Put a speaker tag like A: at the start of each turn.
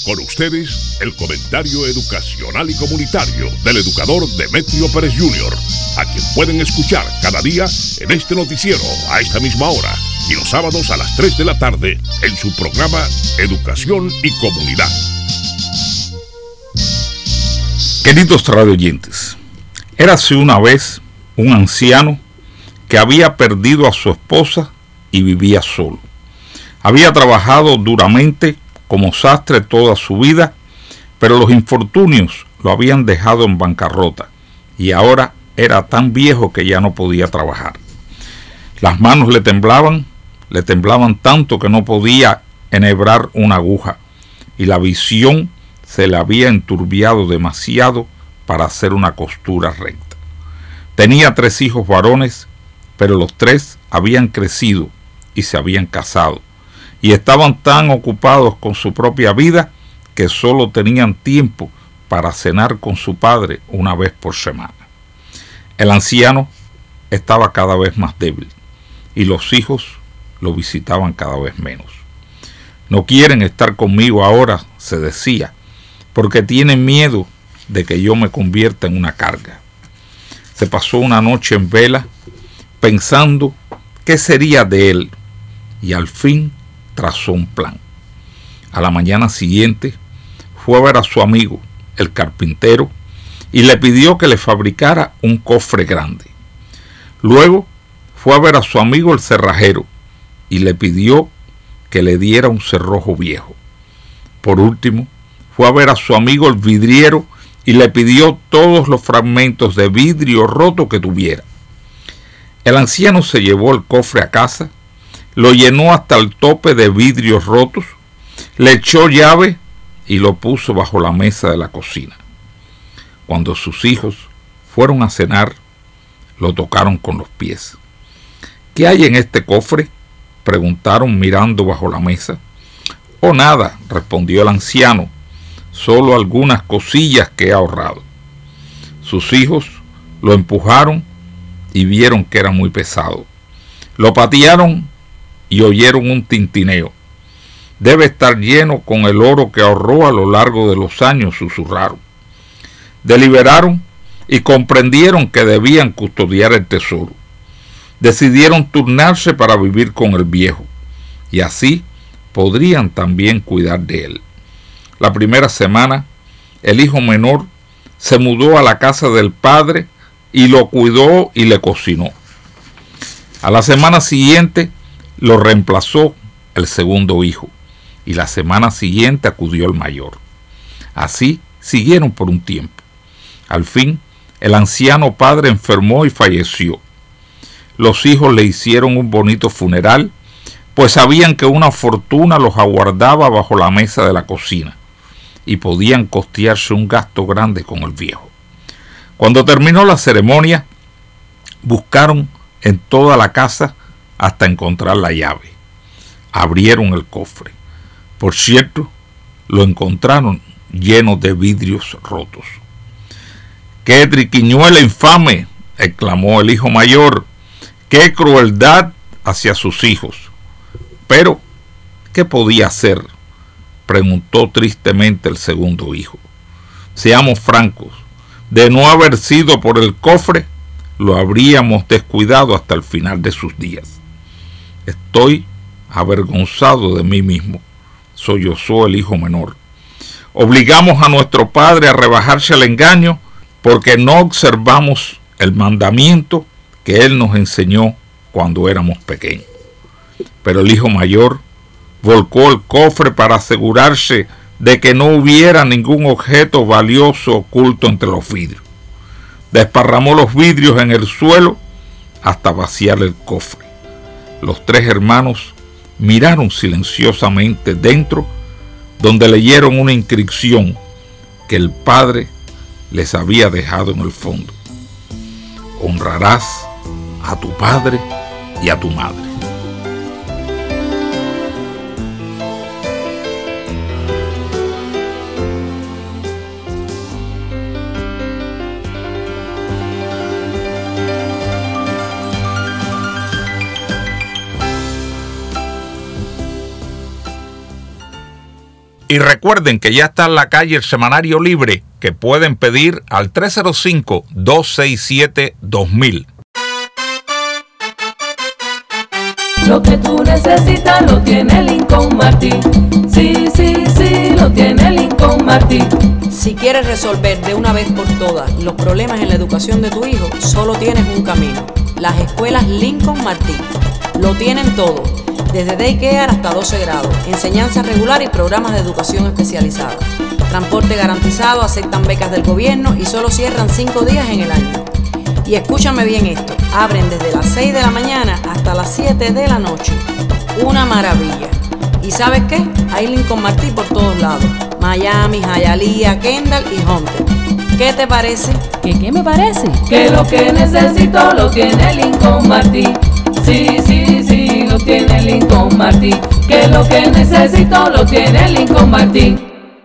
A: Con ustedes, el comentario educacional y comunitario del educador Demetrio Pérez Jr., a quien pueden escuchar cada día en este noticiero a esta misma hora y los sábados a las 3 de la tarde en su programa Educación y Comunidad.
B: Queridos radioyentes, érase una vez un anciano que había perdido a su esposa y vivía solo. Había trabajado duramente como sastre toda su vida, pero los infortunios lo habían dejado en bancarrota y ahora era tan viejo que ya no podía trabajar. Las manos le temblaban tanto que no podía enhebrar una aguja y la visión se le había enturbiado demasiado para hacer una costura recta. Tenía 3 hijos varones, pero los 3 habían crecido y se habían casado, y estaban tan ocupados con su propia vida que solo tenían tiempo para cenar con su padre una vez por semana. El anciano estaba cada vez más débil y los hijos lo visitaban cada vez menos. No quieren estar conmigo ahora, se decía, porque tienen miedo de que yo me convierta en una carga. Se pasó una noche en vela pensando qué sería de él y al fin trazó un plan. A la mañana siguiente fue a ver a su amigo, el carpintero, y le pidió que le fabricara un cofre grande. Luego fue a ver a su amigo el cerrajero y le pidió que le diera un cerrojo viejo. Por último, fue a ver a su amigo el vidriero y le pidió todos los fragmentos de vidrio roto que tuviera. El anciano se llevó el cofre a casa, lo llenó hasta el tope de vidrios rotos, le echó llave y lo puso bajo la mesa de la cocina. Cuando sus hijos fueron a cenar, lo tocaron con los pies. ¿Qué hay en este cofre?, preguntaron mirando bajo la mesa. Oh, nada, respondió el anciano, solo algunas cosillas que he ahorrado. Sus hijos lo empujaron y vieron que era muy pesado. Lo patearon y oyeron un tintineo. Debe estar lleno con el oro que ahorró a lo largo de los años, susurraron. Deliberaron y comprendieron que debían custodiar el tesoro. Decidieron turnarse para vivir con el viejo, y así podrían también cuidar de él. La primera semana, el hijo menor se mudó a la casa del padre y lo cuidó y le cocinó. A la semana siguiente lo reemplazó el segundo hijo, y la semana siguiente acudió el mayor. Así siguieron por un tiempo. Al fin, el anciano padre enfermó y falleció. Los hijos le hicieron un bonito funeral, pues sabían que una fortuna los aguardaba bajo la mesa de la cocina, y podían costearse un gasto grande con el viejo. Cuando terminó la ceremonia, buscaron en toda la casa hasta encontrar la llave. Abrieron el cofre. Por cierto, lo encontraron lleno de vidrios rotos. ¡Qué triquiñuela infame!, exclamó el hijo mayor. ¡Qué crueldad hacia sus hijos! Pero, ¿qué podía hacer?, preguntó tristemente el segundo hijo. Seamos francos, de no haber sido por el cofre, lo habríamos descuidado hasta el final de sus días. Estoy avergonzado de mí mismo, sollozó el hijo menor. Obligamos a nuestro padre a rebajarse al engaño porque no observamos el mandamiento que él nos enseñó cuando éramos pequeños. Pero el hijo mayor volcó el cofre para asegurarse de que no hubiera ningún objeto valioso oculto entre los vidrios. Desparramó los vidrios en el suelo hasta vaciar el cofre. Los 3 hermanos miraron silenciosamente dentro, donde leyeron una inscripción que el padre les había dejado en el fondo. Honrarás a tu padre y a tu madre. Y recuerden que ya está en la calle el semanario libre, que pueden pedir al 305-267-2000.
C: Lo que tú necesitas lo tiene Lincoln Martin. Sí, sí, sí, lo tiene Lincoln Martin.
D: Si quieres resolver de una vez por todas los problemas en la educación de tu hijo, solo tienes un camino: las escuelas Lincoln Martin. Lo tienen todo, desde daycare hasta 12 grados, enseñanza regular y programas de educación especializada. Transporte garantizado, aceptan becas del gobierno y solo cierran 5 días en el año. Y escúchame bien esto, abren desde las 6 de la mañana hasta las 7 de la noche. Una maravilla. ¿Y sabes qué? Hay Lincoln Martin por todos lados: Miami, Hialeah, Kendall y Hunter. ¿Qué te parece?
C: ¿Qué me parece? Que lo que necesito lo tiene Lincoln Martin. Sí, sí, sí, lo tiene Lincoln Martin. Que lo que necesito lo tiene Lincoln Martin.